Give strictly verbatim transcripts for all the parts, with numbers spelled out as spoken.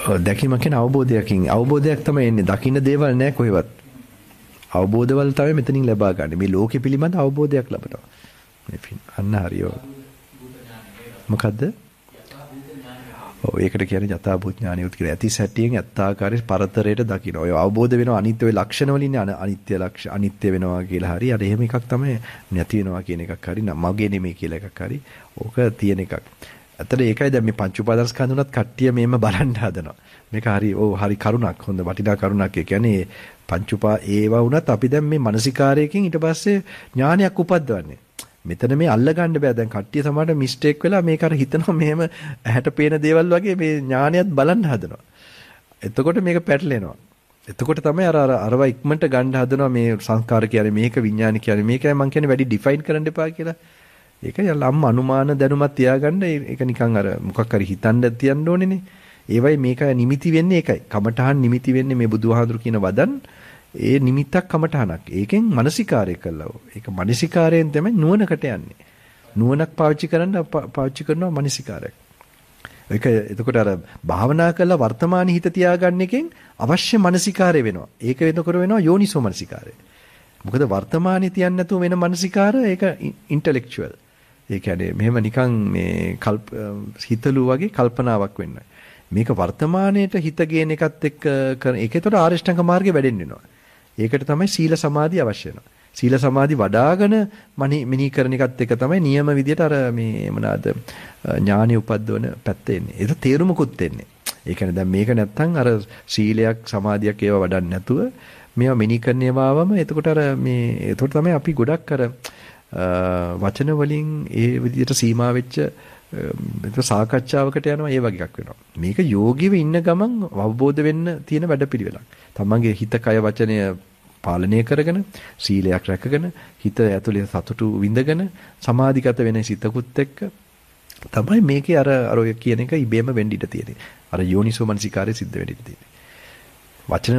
දැකීම කියන්නේ අවබෝධයකින්. අවබෝධයක් තමයි එන්නේ. දකින්න දේවල් නෑ කොහෙවත්. අවබෝධවල තමයි මෙතනින් ලබා ගන්න. මේ ලෝකෙ පිළිබඳ අවබෝධයක් ලබනවා. මේ අන්න හරියෝ. මොකද්ද? ඔව් ඒකට කියන්නේ යථාභූත ඥානිය උත් කියලා. ඇති සැටියෙන් ඇත්තාකාරයේ පරතරයට දකින්න. ඔය අවබෝධ වෙනවා අනිත්‍ය ඔය ලක්ෂණ වලින් අනිත්‍ය ලක්ෂ අනිත්‍ය වෙනවා කියලා හරි. අර එහෙම එකක් තමයි නැති වෙනවා කියන එකක් හරි. මගේ නෙමෙයි කියලා එකක් හරි. ඕක තියෙන එකක්. ඇත්තට ඒකයි දැන් මේ පංච උපාදානස්කන්ධ උනත් කට්ටිය මේම බලන්න හදනවා. මේක හරි ඔව් හරි කරුණක්. හොඳ වටිනා කරුණක්. ඒ කියන්නේ පංච උපා ඒවා වුණත් අපි දැන් මේ මානසිකාරයකින් ඊට පස්සේ ඥානයක් උපද්දවන්නේ. මෙතන මේ අල්ල ගන්න බෑ. දැන් කට්ටිය සමහරට මිස්ටේක් වෙලා මේක අර හිතනවා මෙහෙම ඇහැට පේන දේවල් වගේ මේ ඥානයත් බලන්න හදනවා. එතකොට මේක පැටලෙනවා. එතකොට තමයි අර අර අරවා ඉක්මනට ගන්න හදනවා මේ සංස්කාර කියන්නේ මේක විඥාන කියන්නේ මේකයි මං කියන්නේ වැඩි ඩිෆයින් කරන්න එපා කියලා. ඒක යල්ලම් අනුමාන දැනුමක් තියාගන්න ඒක නිකන් අර මොකක් හරි හිතන්න තියන්න ඕනේනේ. ඒවයි මේක නිමිති වෙන්නේ ඒකයි. කමඨහන් නිමිති වෙන්නේ මේ බුදුහාඳුරු කියන වදන් ඒ නිමිත්තක් කමඨහනක්. ඒකෙන් මානසිකාරය කළා. ඒක මානසිකාරයෙන් තමයි නුවණකට යන්නේ. නුවණක් පාවිච්චි කරන්න පාවිච්චි කරනවා මානසිකාරයක්. ඒක එතකොට අර භාවනා කළා වර්තමාන හිත තියාගන්න එකෙන් අවශ්‍ය මානසිකාරය වෙනවා. ඒක වෙනකොට වෙනවා යෝනිසෝ මානසිකාරය. මොකද වර්තමානයේ තියන්න නැතුව වෙන මානසිකාර ඒක ඉන්ටෙලෙක්චුවල්. ඒ කියන්නේ මෙහෙම නිකන් මේ කල්ප හිතලු වගේ කල්පනාවක් වෙන්නේ. මේක වර්තමානයේට හිත ගේන එකත් එක්ක කරන ඒකේතර ආරියෂ්ඨංග මාර්ගේ වැඩෙන්න වෙනවා. ඒකට තමයි සීල සමාධිය අවශ්‍ය වෙනවා. සීල සමාධි වඩාගෙන මෙනෙහි කරන එකත් එක්ක තමයි නියම විදියට අර මේ මොනවාද ඥානෙ උපද්දවන පැත්ත එන්නේ. ඒක තේරුමකුත් එන්නේ. ඒ කියන්නේ දැන් මේක නැත්තම් අර සීලයක් සමාධියක් ඒවා වඩන්න නැතුව මේවා මෙනෙහි කරන ඒවාවම එතකොට අර මේ එතකොට තමයි අපි ගොඩක් අර වචන වලින් ඒ විදියට සීමා වෙච්ච ඒක සාකච්ඡාවකට යනවා ඒ වගේ එකක් වෙනවා. මේක යෝගීව ඉන්න ගමන් අවබෝධ වෙන්න තියෙන වැඩපිළිවෙලක්. තමන්ගේ හිත කය වචනය පාලනය කරගෙන සීලයක් රැකගෙන හිත ඇතුලේ සතුටු විඳගෙන සමාධිගත වෙන සිතකුත් එක්ක තමයි මේකේ අර අර ඔය කියන එක ඉබේම වෙන්න ඉඩ තියෙන්නේ. අර යෝනිසෝ මනසිකාරය සිද්ධ වෙන්න ඉඩ තියෙන්නේ. වචන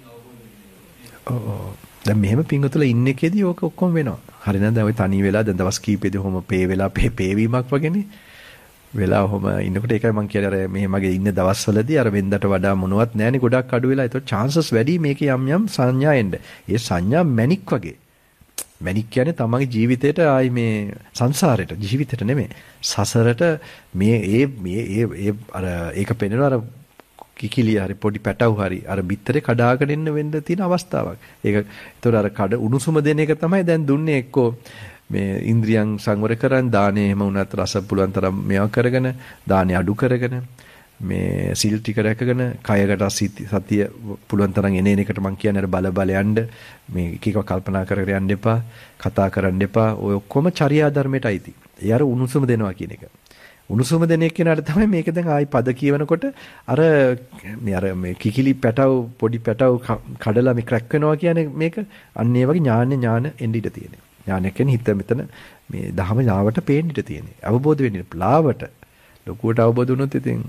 ඔව් දැන් මෙහෙම පිංගුතුල ඉන්න එකේදී ඕක ඔක්කොම වෙනවා. හරි නේද? දැන් ඔය තනි වෙලා දැන් දවස් කීපෙදී ඔහොම පේ වෙලා පේ පේවීමක් වගේනේ. වෙලා ඔහොම ඉන්නකොට ඒකයි මම කියන්නේ අර මේ මගේ ඉන්න දවස්වලදී අර වෙන්දට වඩා මොනවත් නැහැනේ ගොඩක් අඩු වෙලා. ඒතකොට chances වැඩි මේකේ යම් යම් සංඥා එන්න. ඒ සංඥා මැනික් වගේ. මැනික් කියන්නේ තමන්ගේ ජීවිතේට ආයි මේ සංසාරේට ජීවිතේට නෙමෙයි. සසරට මේ ඒ මේ ඒ අර ඒක පෙන්වන අර කිකිලිය හරි පොඩි පැටවු හරි අර බිත්තරේ කඩාගෙන ඉන්න වෙන්න තියෙන අවස්ථාවක්. ඒක ඒතකොට අර කඩ උණුසුම දෙන එක තමයි දැන් දුන්නේ එක්කෝ මේ ඉන්ද්‍රියන් සංවර කරන් දානේ එහෙම වුණත් රස පුළුවන් තරම් මේවා කරගෙන දානේ අඩු කරගෙන මේ සිල් ටික රැකගෙන කයකට සතිය පුළුවන් තරම් එන එන එකට මම කියන්නේ අර බල බල යන්න මේ එක එක කල්පනා කර කර යන්න එපා කතා කරන්න එපා ඔය ඔක්කොම චර්යා ධර්මයට අයිති. ඒ අර උණුසුම දෙනවා කියන එක. උණුසුම දෙන එක්කෙනාට තමයි මේක දැන් ආයි පද කියවනකොට අර මේ අර මේ කිකිලි පැටව පොඩි පැටව කඩලා මේ ක්‍රැක් වෙනවා කියන්නේ මේක අන්න ඒ වගේ ඥාන ඥාන එන්න ඉඩ තියෙනවා. ඥානය කියන්නේ හිත මෙතන මේ දහම ලාවට පේන්න ඉඩ තියෙන්නේ. අවබෝධ වෙන්නේ ලාවට. ලොකුවට අවබෝධ වුණොත් ඉතින්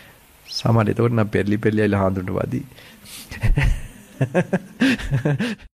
සමහර එතකොට නම් පෙරලි පෙරලි ඇවිල්ලා හාඳුනට වදී.